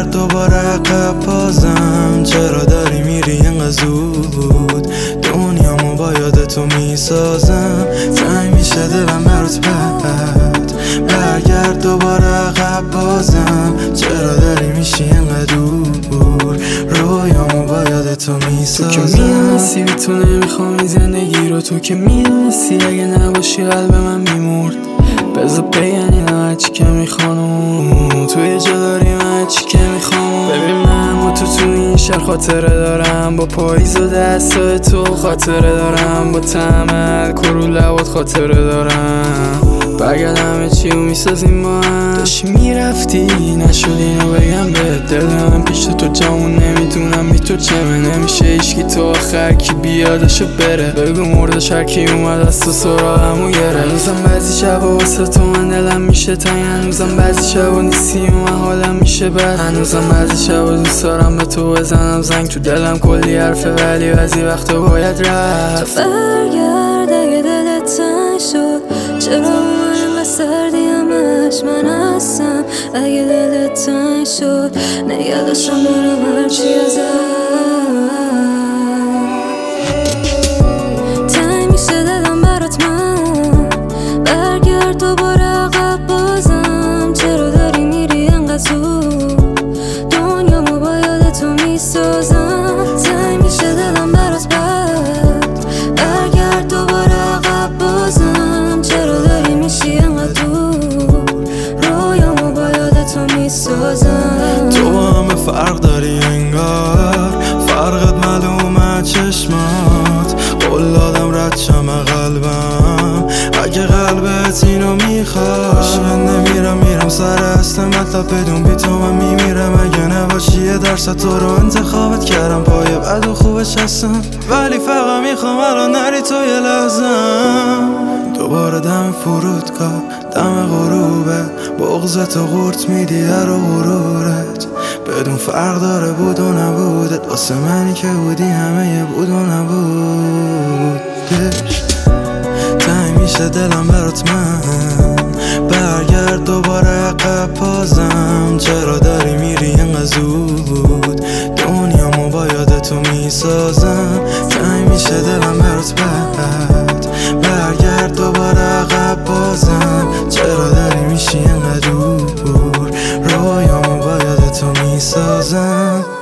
برگرد دوباره عقب بازم. چرا داری میری اینقدر زود؟ دنیامو با یاد تو میسازم. تنگ میشه دلم برات بد. برگرد دوباره عقب بازم. چرا داری میشی اینقدر دور؟ رویامو با یاد تو میسازم. تو که میدونستی بی تو نمیخوام این زندگی رو. تو که میدونستی اگه نباشی قلب من میمرد. بذار بگن اینا هرچی که میخوانم. تو یه جا داری من هرچی که میخوام. ببین من با تو این شهر خاطره دارم. با پاییز و دستای تو خاطره دارم. با طعم الکل رو لبات خاطره دارم. برگرد همه چی رو میسازیم ما هم. داشتی میرفتی نشد اینو بگم به دل من. پیش تو جامون نمیدونم بی تو چمه. نمیشه ایشکی تو آخر کی بیادشو بره. بگو مردش هر کی اومد از تو سراغمو گره. هنوزم بعضی شبا واسه تو من دلم میشه تنگ. هنوزم بعضی شبا نیستی و من حالم میشه بد. هنوزم بعضی شبا دوست دارم به تو بزنم زنگ. تو دلم کلی حرفه ولی بعضی وقتا باید رفت. برگرد اگه دلت تنگ شد. چرا سردی همش من هستم. اگه دلت تنگ شد نگه داشتم دارم هرچی ازم. تنگ میشه دلم برات من. برگرد دوباره عقب بازم. چرا داری میری انقدر زود؟ دنیامو با یاد تو میسازم. تنگ میشه دلم برات بد. برگرد دوباره عقب بازم. چرا داری میشی انقدر تو با همه فرق داری انگار. فرقت معلومه چشمات. قول دادم رد شم قلبم. اگه قلبت اینو میخواد من نمیرم میرم سر اصل مطلب. بدون بی تو من میمیرم. اگه نباشی یه درصد تو رو انتخابت کردم. پای بد و خوبش هستم ولی فقط میخوام الان نری تو یه لحظم. دوباره دم فرودگاه دم غروبه. بغضت و قورت میدی هر و غرورت. بدون فرق داره بود و نبودت. واسه منی که بودی همه بود و نبودش. تنگ میشه دلم برات من. برگرد دوباره عقب بازم. چرا داری میری اینقدر زود؟ دنیامو با یاد تو میسازم. تنگ میشه دلم برات بد. برگرد دوباره عقب بازم. چرا داری میشی اینقدر دور؟ رویامو با یاد تو میسازم.